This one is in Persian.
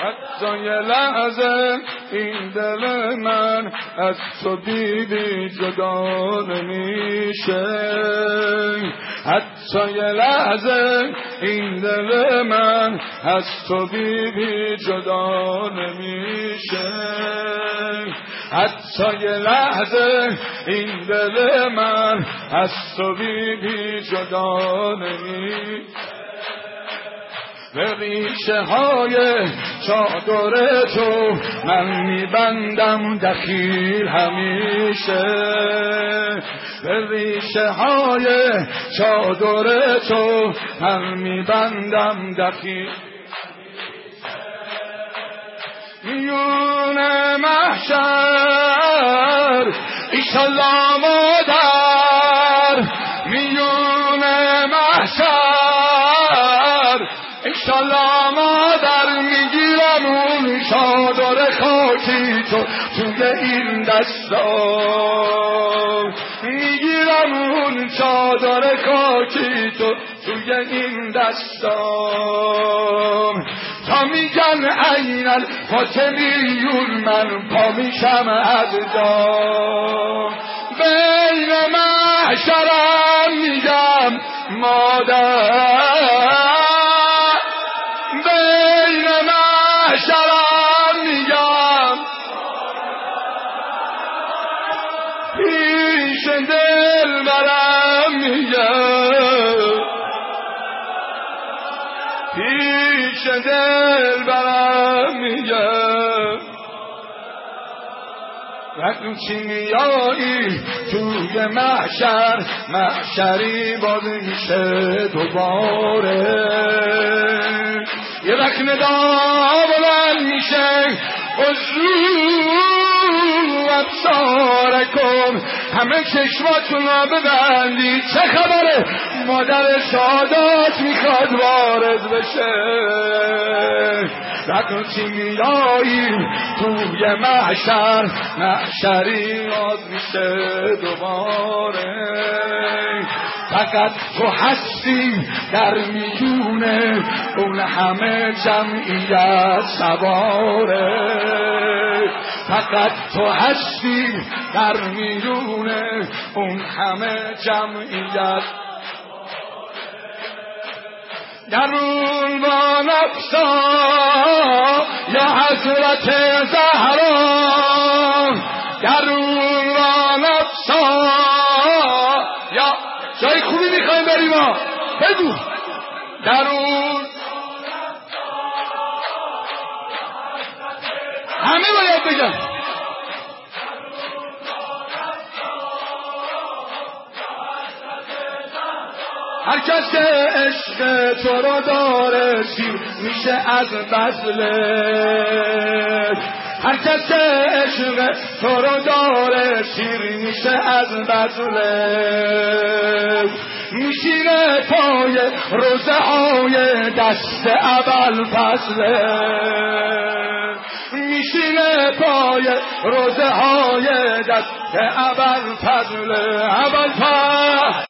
حتی یه لحظه این دل من از تو بی جدا نمیشه، حتی یه لحظه این دل من از تو بی جدا نمیشه، حتی یه لحظه این دل من از تو بی جدا نمیشه. به ریشه های چادر تو من میبندم دخیل همیشه، به ریشه های چادر تو من میبندم دخیل میون محشر ایشالله مادر، میون محشر ایشالله مادر میگیرم اون چادر خاکی تو توی این دستام، میگیرم اون چادر خاکی تو توی این دستام، تا میگن عین الفاطمیون من پا میشم از جا، بین محشرم میگم مادر، بین محشرم میگم پیش دل برم میگم، پیش دل برم میگم، وقتی میایی توی محشر محشری باز میشه دوباره، یه وقت ندا بلند میشه عزو ابصارکم، همه چشماتون رو ببندی چه خبره مادر سادات میخواد وارد بشه، وقتی میایی توی محشر محشری باز میشه دوباره، فقط تو هستی در میونه اون همه جمعیت سواره، فقط تو هستی در میونه اون همه جمعیت درون با نفسا یا حضرت زهرا، درون با نفسا یا جای خوبی میخوایم بریم ما بگو، درون همه باید بگم هر کس که عشق تو رو داره سیر میشه از بذلت، هر کس که عشق تو رو داره سیر میشه از بذلت، میشینه پای روزه های دست ابوالفضل، میشینه پای روزه های دست ابوالفضل، ابوالفضل